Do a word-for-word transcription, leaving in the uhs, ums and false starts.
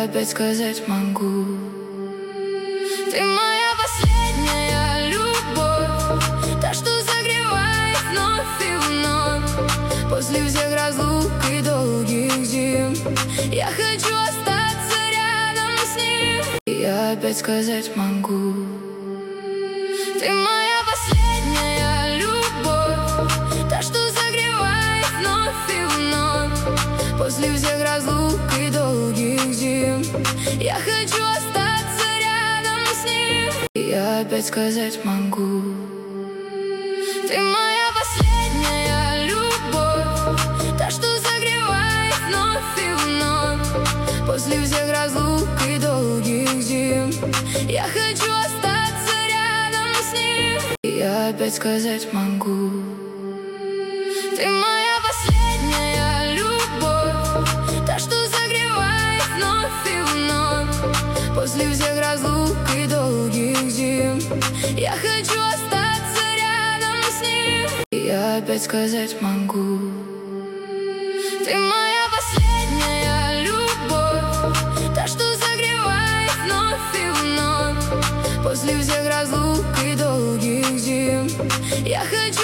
опять сказать могу: ты моя последняя любовь, та, что согревает вновь и вновь. После всех разлук и долгих зим я хочу остаться рядом с ним. Я опять сказать могу: ты моя последняя любовь, та, что согревает вновь и вновь. После всех разлук и долгих зим я хочу остаться рядом с ним. Я опять сказать могу: ты моя последняя любовь, та, что согревает вновь и вновь. После всех разлук и долгих зим я хочу остаться рядом с ним. Я опять сказать могу: ты моя последняя любовь, та, что согревает вновь и вновь. После всех разлук и долгих зим я хочу остаться рядом с ним. Я опять сказать могу: ты моя последняя любовь, та, что согревает вновь и вновь. После всех разлук и долгих зим я хочу